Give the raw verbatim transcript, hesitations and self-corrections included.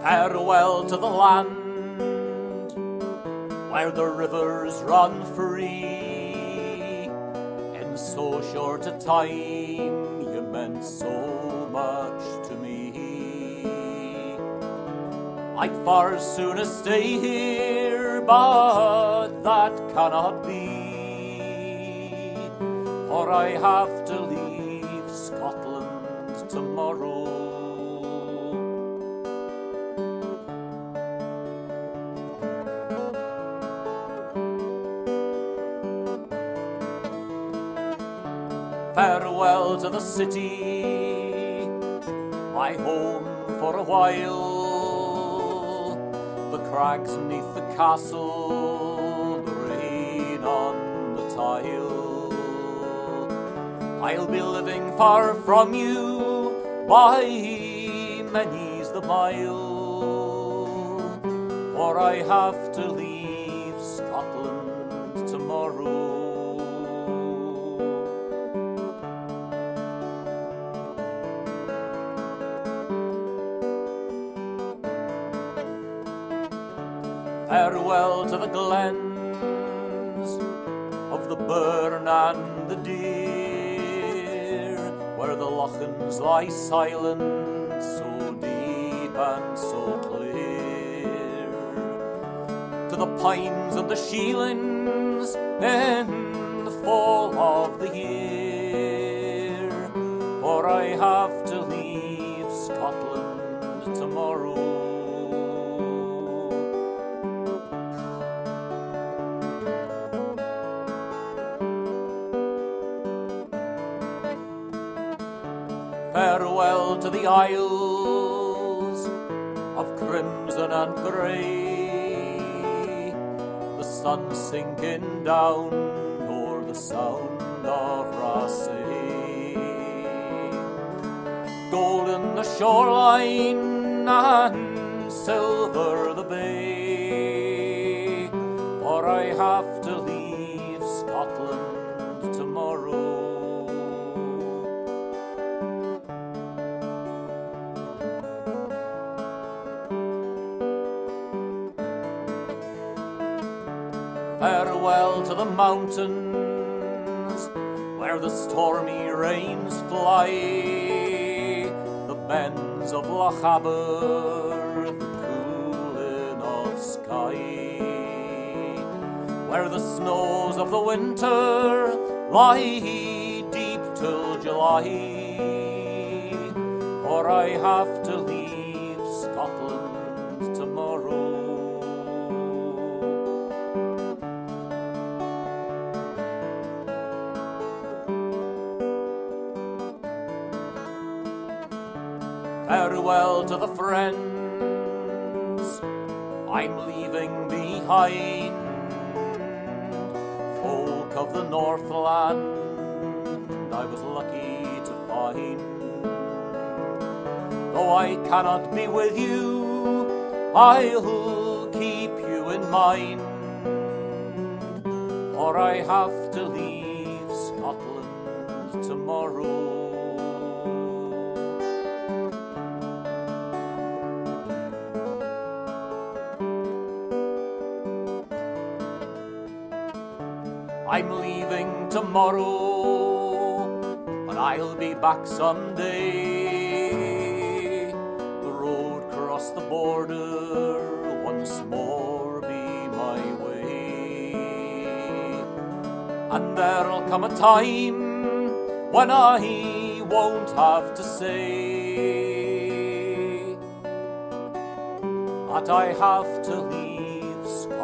Farewell to the land where the rivers run free. In so short a time you meant so much to me. I'd far sooner stay here, but that cannot be, for I have to leave Scotland tomorrow. Farewell to the city, my home for a while. The crags beneath the castle, the rain on the tile. I'll be living far from you, by many's the mile, for I have to leave Scotland tomorrow. Farewell to the glens of the burn and the deer, where the lochans lie silent, so deep and so clear. To the pines and the sheelings in the fall of the year, for I have to leave Scotland tomorrow. Farewell to the isles of crimson and grey, the sun sinking down o'er the sound of Raasay. Golden the shoreline and silver the bay, for I have to leave Scotland tomorrow. Farewell to the mountains where the stormy rains fly, the bends of Loch Aber, the cooling of Skye, where the snows of the winter lie deep till July, for I have to leave Scotland tomorrow. Farewell to the friends I'm leaving behind, folk of the Northland I was lucky to find. Though I cannot be with you, I'll keep you in mind, for I have to leave Scotland tomorrow. I'm leaving tomorrow, but I'll be back someday. The road across the border once more be my way, and there'll come a time when I won't have to say that I have to leave Scotland